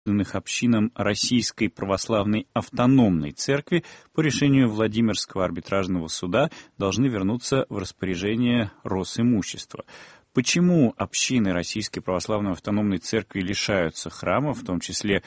имущественных общинам Российской Православной Автономной Церкви по решению Владимирского арбитражного суда должны вернуться в распоряжение Росимущества. Почему общины Российской Православной Автономной Церкви лишаются храмов, в том числе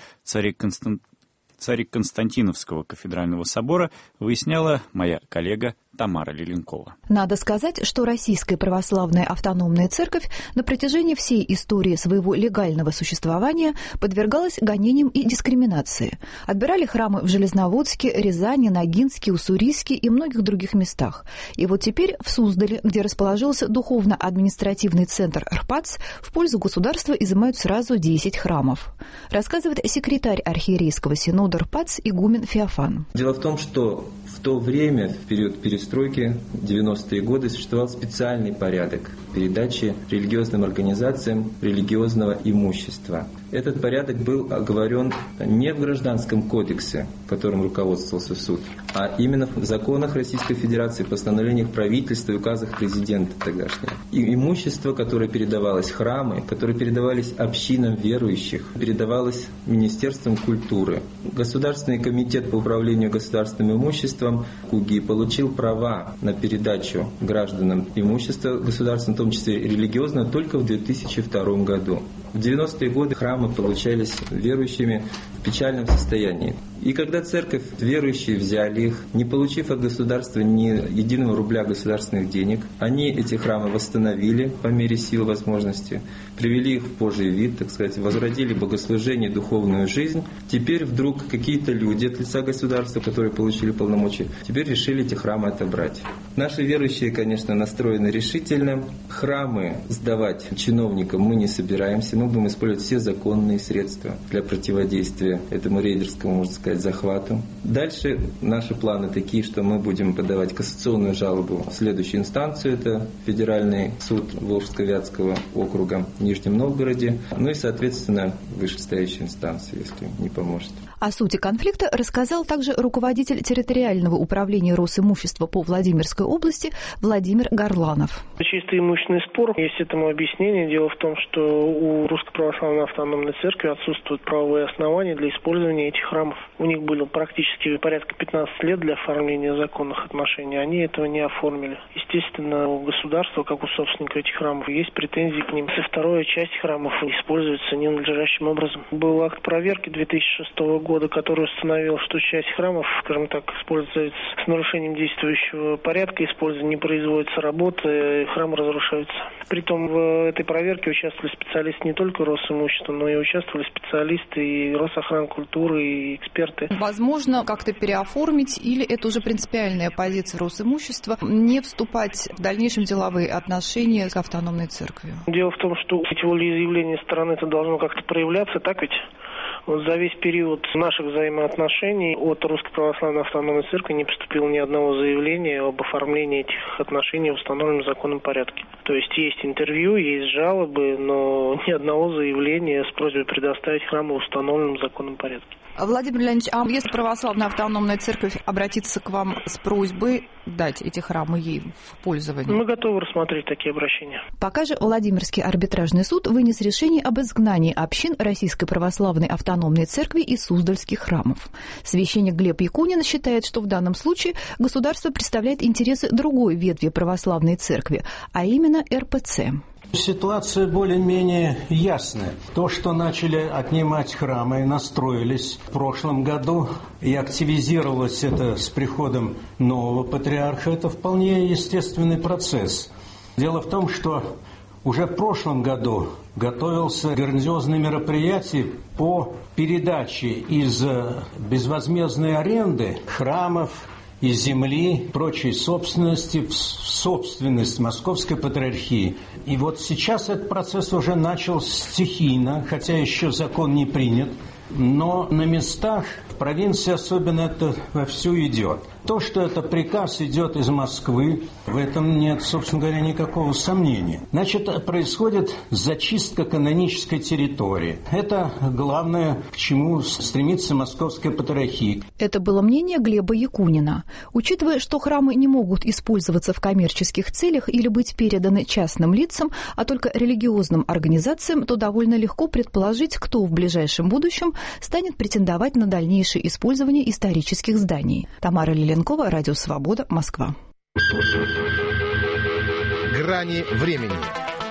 Цареконстантиновского кафедрального собора, выясняла моя коллега Тамара Леленкова. Надо сказать, что Российская Православная Автономная Церковь на протяжении всей истории своего легального существования подвергалась гонениям и дискриминации. Отбирали храмы в Железноводске, Рязани, Ногинске, Уссурийске и многих других местах. И вот теперь в Суздале, где расположился духовно-административный центр РПАЦ, в пользу государства изымают сразу 10 храмов. Рассказывает секретарь архиерейского синода РПАЦ игумен Феофан. Дело в том, что в то время, в период перестройки, 90-е годы, существовал специальный порядок передачи религиозным организациям религиозного имущества. Этот порядок был оговорен не в Гражданском кодексе, которым руководствовался суд, а именно в законах Российской Федерации, постановлениях правительства и указах президента тогдашнего. И имущество, которое передавалось храмы, которые передавались общинам верующих, передавалось Министерством культуры. Государственный комитет по управлению государственным имуществом КУГИ получил права на передачу гражданам имущества государственного, в том числе религиозного, только в 2002 году. В 90-е годы храмы получались верующими в печальном состоянии. И когда церковь, верующие взяли их, не получив от государства ни единого рубля государственных денег, они эти храмы восстановили по мере сил возможности, привели их в Божий вид, так сказать, возродили богослужение, духовную жизнь. Теперь вдруг какие-то люди от лица государства, которые получили полномочия, теперь решили эти храмы отобрать. Наши верующие, конечно, настроены решительно. Храмы сдавать чиновникам мы не собираемся. Мы будем использовать все законные средства для противодействия этому рейдерскому, можно сказать, захвату. Дальше наши планы такие, что мы будем подавать кассационную жалобу в следующую инстанцию. Это Федеральный суд Волжско-Вятского округа в Нижнем Новгороде. Ну и, соответственно, вышестоящая инстанция, если не поможет. О сути конфликта рассказал также руководитель территориального управления Росимущества по Владимирской области Владимир Горланов. Чисто имущественный спор. Есть этому объяснение. Дело в том, что у Русской Православной Автономной Церкви отсутствуют правовые основания для использования этих храмов. У них было практически порядка 15 лет для оформления законных отношений. Они этого не оформили. Естественно, у государства, как у собственника этих храмов, есть претензии к ним. И вторая часть храмов используется ненадлежащим образом. Был акт проверки 2006 года, который установил, что часть храмов, скажем так, используется с нарушением действующего порядка, не производится работа, храмы разрушаются. Притом в этой проверке участвовали специалисты не только Росимущества, но и участвовали специалисты и Росохранкультуры, и эксперты. Возможно, как-то переоформить, или это уже принципиальная позиция Росимущества, не вступать в дальнейшем деловые отношения с автономной церковью? Дело в том, что эти волеизъявления стороны это должно как-то проявляться, так ведь? Вот за весь период наших взаимоотношений от Русской Православной Автономной Церкви не поступило ни одного заявления об оформлении этих отношений в установленном законном порядке. То есть интервью, есть жалобы, но ни одного заявления с просьбой предоставить храмы в установленном законном порядке. Владимир Леонидович, а если Православная Автономная Церковь обратится к вам с просьбой дать эти храмы ей в пользование? Мы готовы рассмотреть такие обращения. Пока же Владимирский арбитражный суд вынес решение об изгнании общин Российской Православной Автономной Церкви из Суздальских храмов. Священник Глеб Якунин считает, что в данном случае государство представляет интересы другой ветви православной церкви, а именно РПЦ. Ситуация более-менее ясная. То, что начали отнимать храмы, настроились в прошлом году, и активизировалось это с приходом нового патриарха, это вполне естественный процесс. Дело в том, что уже в прошлом году готовился грандиозное мероприятие по передаче из безвозмездной аренды храмов и земли, прочей собственности в собственность Московской Патриархии. И вот сейчас этот процесс уже начал стихийно, хотя еще закон не принят, но на местах, в провинции особенно, это вовсю идет. То, что это приказ идет из Москвы, в этом нет, собственно говоря, никакого сомнения. Значит, происходит зачистка канонической территории. Это главное, к чему стремится Московская патриархия. Это было мнение Глеба Якунина. Учитывая, что храмы не могут использоваться в коммерческих целях или быть переданы частным лицам, а только религиозным организациям, то довольно легко предположить, кто в ближайшем будущем станет претендовать на дальнейшее использование исторических зданий. Тамара Лиленкова, Радио Свобода, Москва. Грани времени.